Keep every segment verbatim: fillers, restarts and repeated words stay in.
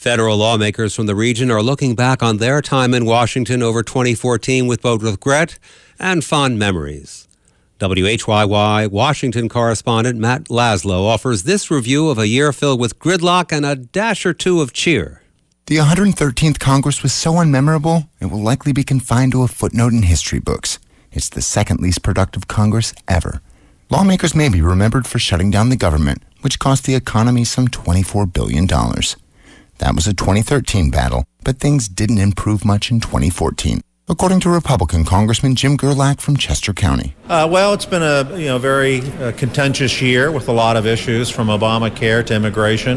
Federal lawmakers from the region are looking back on their time in Washington over twenty fourteen with both regret and fond memories. W H Y Y Washington correspondent Matt Laszlo offers this review of a year filled with gridlock and a dash or two of cheer. The one hundred thirteenth Congress was so unmemorable, it will likely be confined to a footnote in history books. It's the second least productive Congress ever. Lawmakers may be remembered for shutting down the government, which cost the economy some twenty-four billion dollars. That was a twenty thirteen battle, but things didn't improve much in twenty fourteen, according to Republican Congressman Jim Gerlach from Chester County. Uh, well, it's been a you know very uh, contentious year with a lot of issues, from Obamacare to immigration,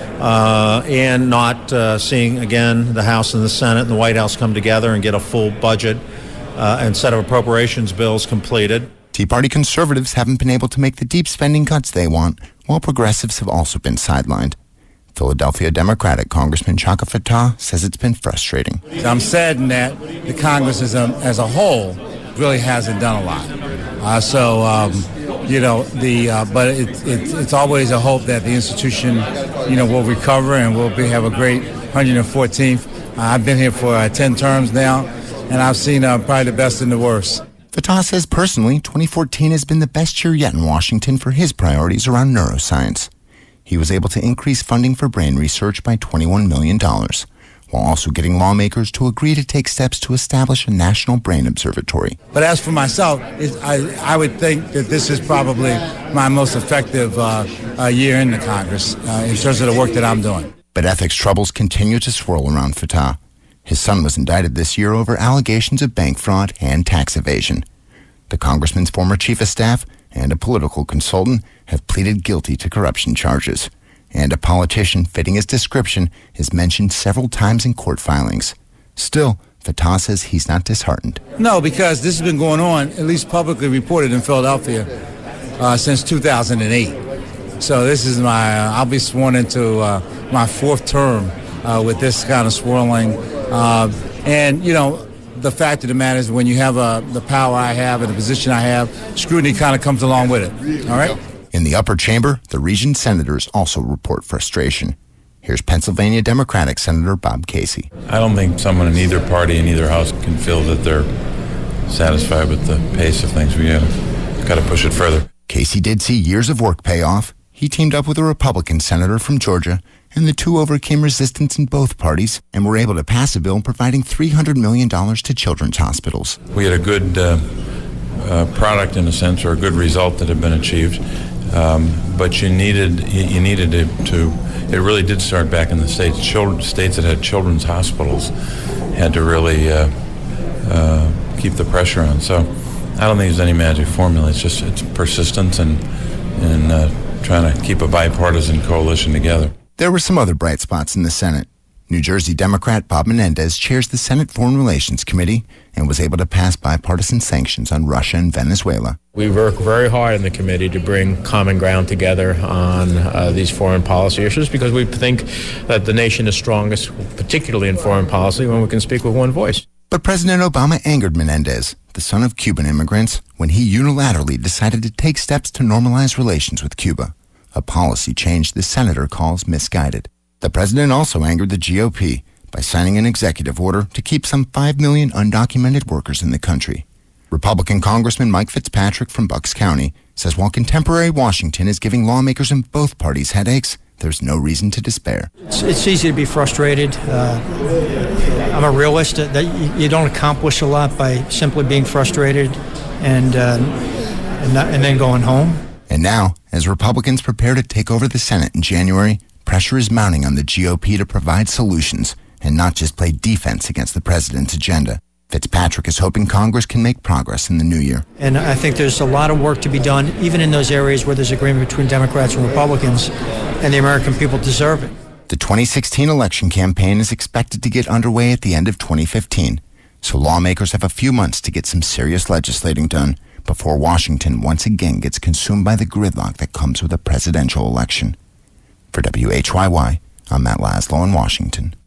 uh, and not uh, seeing, again, the House and the Senate and the White House come together and get a full budget uh, and set of appropriations bills completed. Tea Party conservatives haven't been able to make the deep spending cuts they want, while progressives have also been sidelined. Philadelphia Democratic Congressman Chaka Fattah says it's been frustrating. I'm saddened that the Congress as a, as a whole really hasn't done a lot. Uh, so, um, you know, the uh, but it, it, it's always a hope that the institution, you know, will recover and we'll be, have a great one hundred fourteenth. Uh, I've been here for uh, ten terms now, and I've seen uh, probably the best and the worst. Fattah says personally, twenty fourteen has been the best year yet in Washington for his priorities around neuroscience. He was able to increase funding for brain research by twenty-one million dollars, while also getting lawmakers to agree to take steps to establish a national brain observatory. But as for myself, it, I, I would think that this is probably my most effective uh, uh, year in the Congress uh, in terms of the work that I'm doing. But ethics troubles continue to swirl around Fattah. His son was indicted this year over allegations of bank fraud and tax evasion. The congressman's former chief of staff and a political consultant have pleaded guilty to corruption charges. And a politician fitting his description is mentioned several times in court filings. Still, Fattah says he's not disheartened. No, because this has been going on, at least publicly reported in Philadelphia, uh, since two thousand eight. So this is my, uh, I'll be sworn into uh, my fourth term uh, with this kind of swirling. Uh, and, you know, the fact of the matter is when you have uh, the power I have and the position I have, scrutiny kind of comes along with it. All right? In the upper chamber, the region's senators also report frustration. Here's Pennsylvania Democratic Senator Bob Casey. I don't think someone in either party in either house can feel that they're satisfied with the pace of things. We have got to push it further. Casey did see years of work pay off. He teamed up with a Republican senator from Georgia, and the two overcame resistance in both parties and were able to pass a bill providing three hundred million dollars to children's hospitals. We had a good uh, uh, product, in a sense, or a good result that had been achieved, um, but you needed you, you needed it to. It really did start back in the states. Children, states that had children's hospitals had to really uh, uh, keep the pressure on. So I don't think there's any magic formula. It's just it's persistence and and uh, trying to keep a bipartisan coalition together. There were some other bright spots in the Senate. New Jersey Democrat Bob Menendez chairs the Senate Foreign Relations Committee and was able to pass bipartisan sanctions on Russia and Venezuela. We work very hard in the committee to bring common ground together on uh, these foreign policy issues because we think that the nation is strongest, particularly in foreign policy, when we can speak with one voice. But President Obama angered Menendez, the son of Cuban immigrants, when he unilaterally decided to take steps to normalize relations with Cuba, a policy change the senator calls misguided. The president also angered the G O P by signing an executive order to keep some five million undocumented workers in the country. Republican Congressman Mike Fitzpatrick from Bucks County says while contemporary Washington is giving lawmakers in both parties headaches, there's no reason to despair. It's, it's easy to be frustrated. Uh, I'm a realist that you, you don't accomplish a lot by simply being frustrated and, uh, and, not, and then going home. And now, as Republicans prepare to take over the Senate in January, pressure is mounting on the G O P to provide solutions and not just play defense against the president's agenda. Fitzpatrick is hoping Congress can make progress in the new year. And I think there's a lot of work to be done, even in those areas where there's agreement between Democrats and Republicans, and the American people deserve it. The twenty sixteen election campaign is expected to get underway at the end of twenty fifteen, so lawmakers have a few months to get some serious legislating done before Washington once again gets consumed by the gridlock that comes with a presidential election. For W H Y Y, I'm Matt Laszlo in Washington.